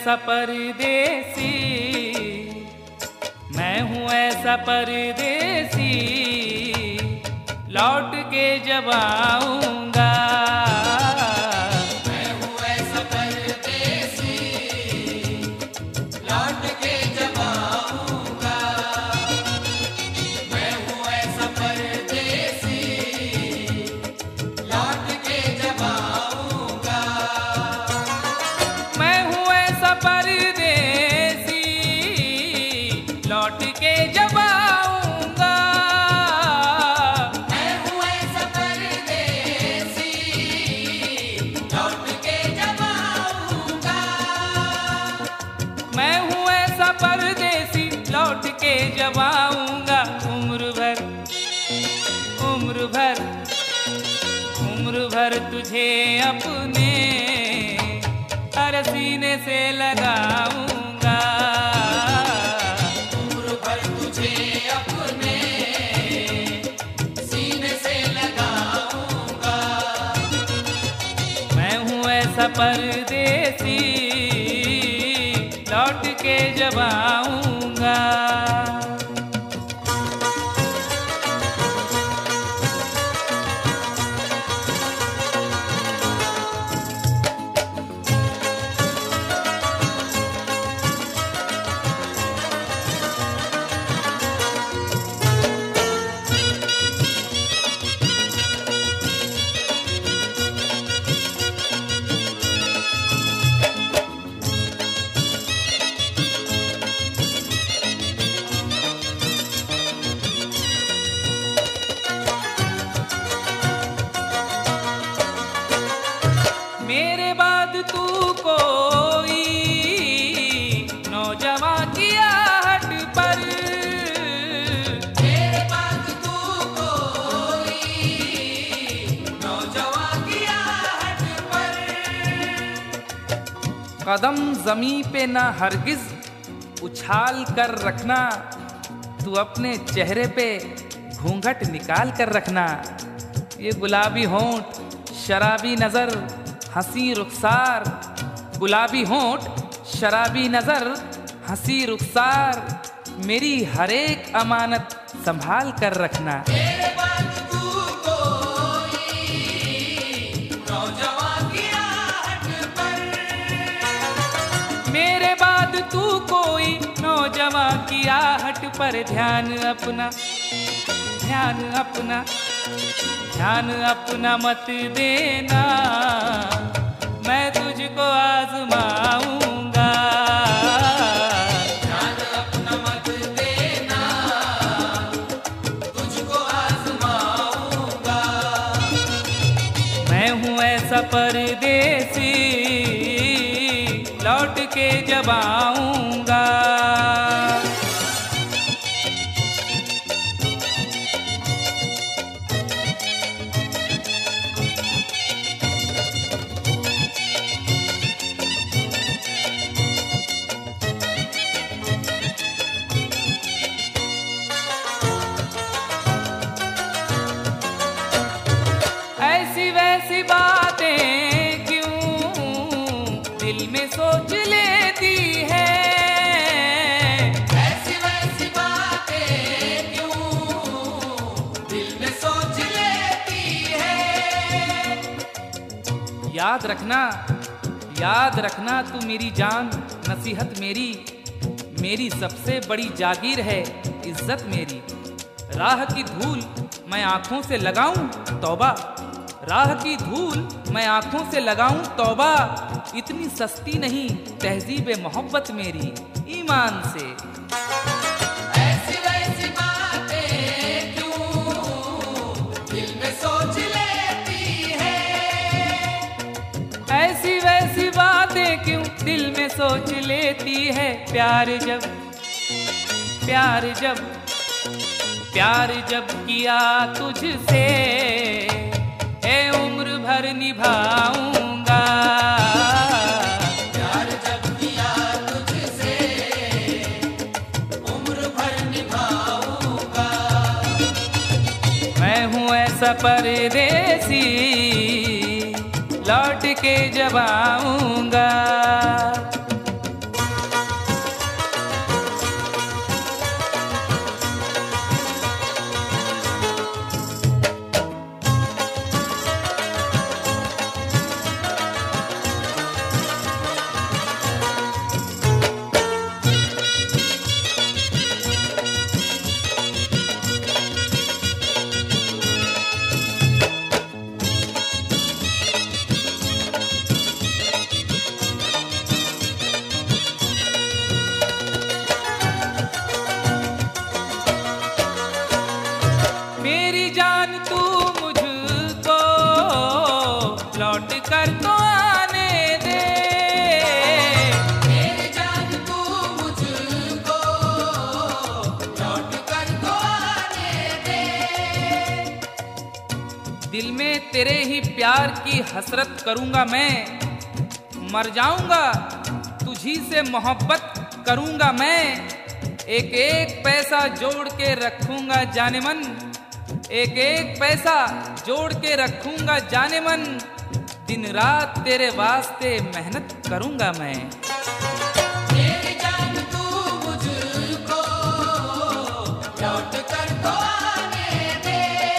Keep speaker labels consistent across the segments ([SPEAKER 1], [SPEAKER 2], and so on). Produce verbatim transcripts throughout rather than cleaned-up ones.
[SPEAKER 1] ऐसा परदेसी, मैं हूँ ऐसा परदेसी, लौट के जब आऊंगा।
[SPEAKER 2] मैं हूँ ऐसा परदेसी, लौट के जब आऊंगा। मैं हूँ ऐसा परदेसी, लौट के जब आऊंगा।
[SPEAKER 1] मैं हूँ ऐसा परदेसी, लौट के जब आऊंगा।
[SPEAKER 2] मैं हूँ ऐसा परदेसी, लौट के जब आऊंगा।
[SPEAKER 1] मैं हूँ ऐसा परदेसी, लौट के जब आऊंगा। उम्र भर उम्र भर उम्र भर तुझे अपने हर सीने से लगाऊंगा।
[SPEAKER 2] उम्र भर तुझे अपने सीने से लगाऊंगा।
[SPEAKER 1] मैं हूँ ऐसा परदेसी, लौट के जब आऊंगा। मेरे बाद तू कोई नौजवान की आहट पर,
[SPEAKER 2] मेरे बाद तू कोई नौजवान की आहट पर।
[SPEAKER 1] कदम जमी पे ना हरगिज उछाल कर रखना, तू अपने चेहरे पे घूंघट निकाल कर रखना। ये गुलाबी होंठ, शराबी नजर, हंसी रुखसार, गुलाबी होंठ, शराबी नजर, हंसी रुखसार, मेरी हर एक अमानत संभाल कर रखना।
[SPEAKER 2] मेरे बाद तू कोई नौजवान की आहट पर।
[SPEAKER 1] मेरे बाद तू कोई नौजवान की आहट पर ध्यान अपना ध्यान अपना ध्यान अपना मत देना, मैं तुझको आजमाऊंगा।
[SPEAKER 2] ध्यान अपना मत देना, तुझको आजमाऊंगा।
[SPEAKER 1] मैं हूँ ऐसा परदेसी, लौट के जब आऊंगा। ऐसी वैसी बातें क्यों दिल में सोच लेती है,
[SPEAKER 2] ऐसी वैसी बातें क्यों दिल में सोच लेती है।
[SPEAKER 1] याद रखना याद रखना तू मेरी जान, नसीहत मेरी मेरी सबसे बड़ी जागीर है, इज्जत मेरी। राह की धूल मैं आंखों से लगाऊं तौबा, राह की धूल मैं आंखों से लगाऊं तौबा। इतनी सस्ती नहीं तहजीब मोहब्बत मेरी, ईमान से।
[SPEAKER 2] ऐसी वैसी बातें क्यों दिल में सोच लेती है।
[SPEAKER 1] ऐसी वैसी बातें क्यों दिल में सोच लेती है। प्यार जब प्यार जब प्यार जब किया तुझसे, ए उम्र भर निभाऊंगा।
[SPEAKER 2] प्यार जब किया तुझसे, उम्र भर निभाऊंगा।
[SPEAKER 1] मैं हूँ ऐसा परदेसी, लौट के जब आऊंगा। तेरे ही प्यार की हसरत करूंगा मैं। मर जाऊंगा तुझी से मोहब्बत करूंगा मैं। एक एक पैसा जोड़ के रखूंगा जाने मन, एक एक पैसा जोड़ के रखूंगा जाने मन। दिन रात तेरे वास्ते मेहनत करूंगा मैं।
[SPEAKER 2] मेरी जान तू मुझको लौट कर तो आने दे।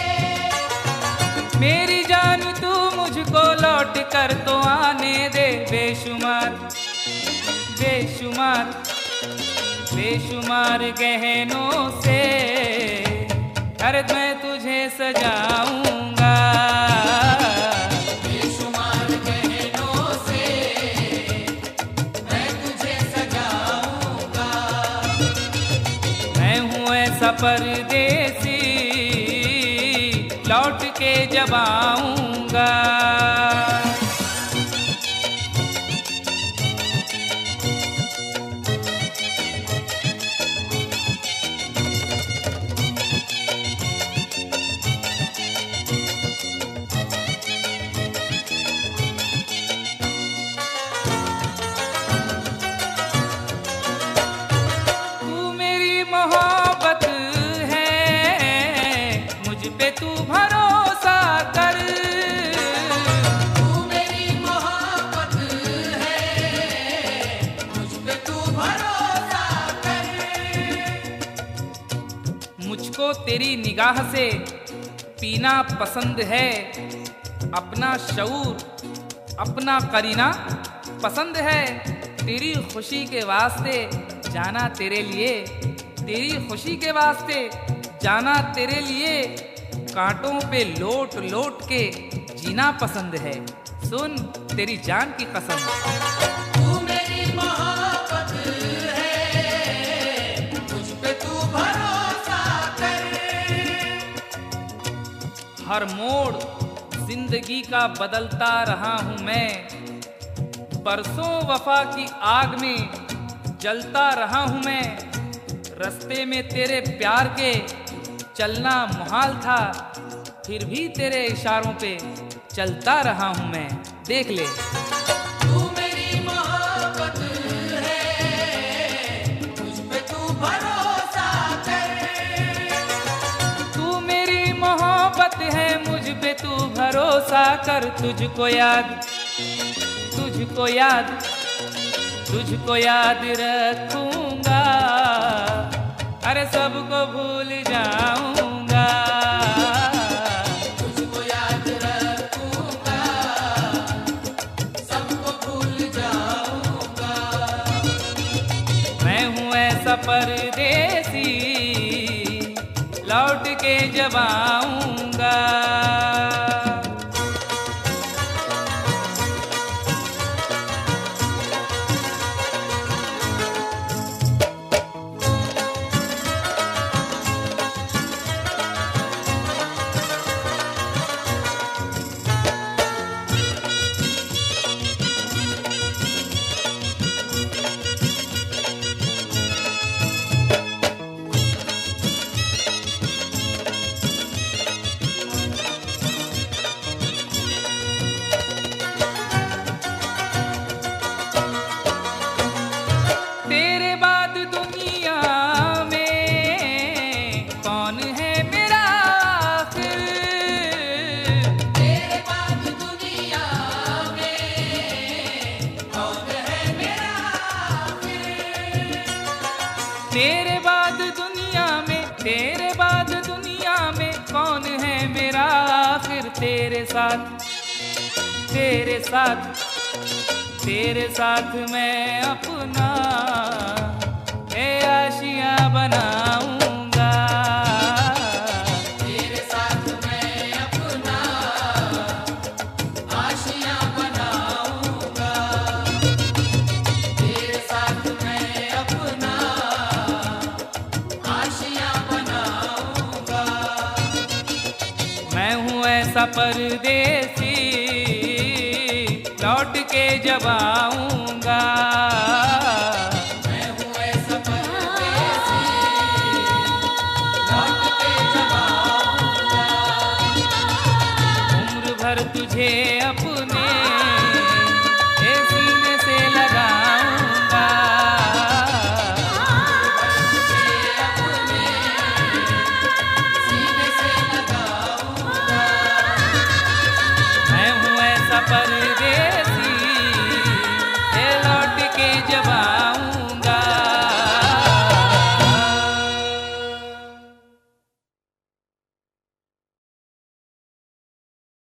[SPEAKER 1] मेरी जान तू मुझको लौट कर तो आने दे। बेशुमार बेशुमार बेशुमार गहनों से हर मैं तुझे सजाऊंगा।
[SPEAKER 2] बेशुमार गहनों से मैं तुझे सजाऊंगा।
[SPEAKER 1] मैं हूँ ऐसा परदेसी लौट के जब आऊंगा। मोहब्बत है मुझ पे तू भरोसा कर।
[SPEAKER 2] तू मेरी मोहब्बत है मुझ पे तू भरोसा कर।
[SPEAKER 1] मुझको तेरी निगाह से पीना पसंद है। अपना शऊर अपना करीना पसंद है। तेरी खुशी के वास्ते जाना तेरे लिए, तेरी खुशी के वास्ते जाना तेरे लिए। कांटों पे लोट लोट के जीना पसंद है। सुन तेरी जान की कसम।
[SPEAKER 2] तू मेरी मोहब्बत है मुझ पे तू भरोसा कर।
[SPEAKER 1] हर मोड़ जिंदगी का बदलता रहा हूं मैं। बरसों वफा की आग में जलता रहा हूं मैं। रास्ते में तेरे प्यार के चलना मुहाल था, फिर भी तेरे इशारों पे चलता रहा हूं मैं। देख ले
[SPEAKER 2] तू मेरी मोहब्बत है मुझ पे तू भरोसा कर।
[SPEAKER 1] तू मेरी मोहब्बत है मुझ पे तू भरोसा कर। तुझको याद तुझको याद तुझको याद रखूंगा। अरे सबको भूल जाऊंगा।
[SPEAKER 2] तुझको याद रखूंगा सबको भूल जाऊंगा।
[SPEAKER 1] मैं हूँ ऐसा परदेसी लौट के जब आऊंगा। तेरे बाद दुनिया में तेरे बाद दुनिया में कौन है मेरा आखिर। तेरे साथ तेरे साथ तेरे साथ मैं अपना ए आशियाँ बनाऊंगा।
[SPEAKER 2] तेरे साथ मैं अपना आशियाँ बनाऊंगा। तेरे साथ मैं अपना आशियाँ बनाऊंगा।
[SPEAKER 1] मैं हूँ ऐसा परदेसी लौट के जब आऊंगा।
[SPEAKER 2] मैं हूँ ऐसा परदेसी लौट के जब आऊंगा।
[SPEAKER 1] उम्र भर पर